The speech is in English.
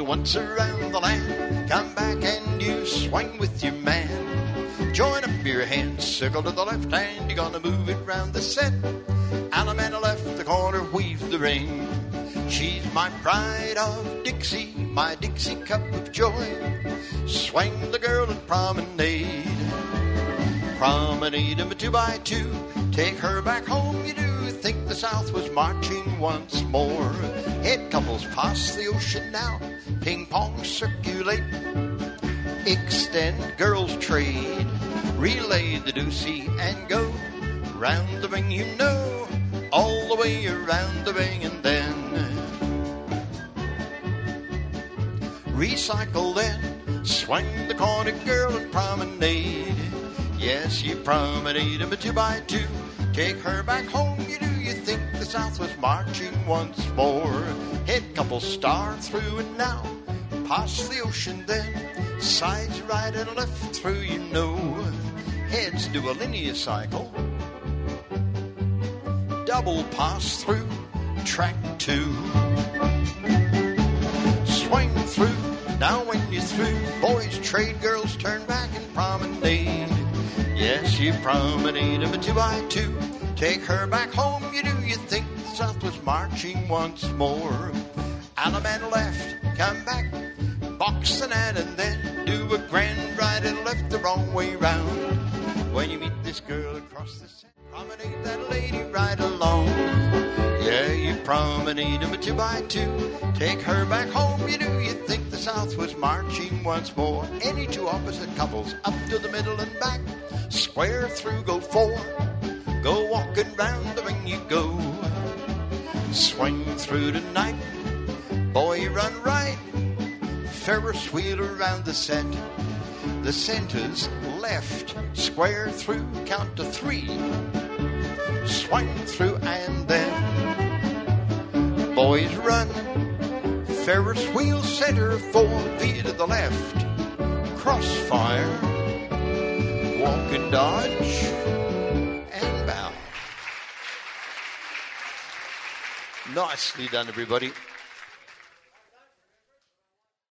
once around the land. Come back and you swing with your man. Join up your hands, circle to the left hand. You're gonna move it round the set. Allemande left the corner, weave the ring. She's my pride of Dixie, my Dixie cup of joy. Swing the girl and promenade. Promenade 'em a 2x2. Take her back home, you do. Think the South was marching once more. Head couples pass the ocean now. Ping pong circulate. Extend girls trade. Relay the deucey and go. Round the ring, you know. All the way around the ring and then recycle then. Swing the corner girl and promenade. Yes, you promenade 'em a 2x2. Take her back home, you do. You think the South was marching once more. Head couple star through and now. Pass the ocean then. Sides right and left through, you know. Heads do a linear cycle. Double pass through. Track 2. Swing through. Now when you're through, boys trade, girls turn back and promenade. Yes, you promenade 'em a 2x2. Take her back home, you do. You think the South was marching once more. Allemande left, come back, box the net and then do a grand right and left the wrong way round. When you meet this girl across the set, promenade that lady right along. Yeah, you promenade 'em a 2x2. Take her back home, you do. You think the South was marching once more. Any two opposite couples, up to the middle and back. Square through, go 4. Go walking round the ring you go. Swing through tonight. Boy, run right. Ferris wheel around the set. The center's left. Square through, count to 3. Swing through and then boys run. Ferris wheel center 4. Via to the left. Crossfire. Walk and dodge. And bow. Nicely done, everybody.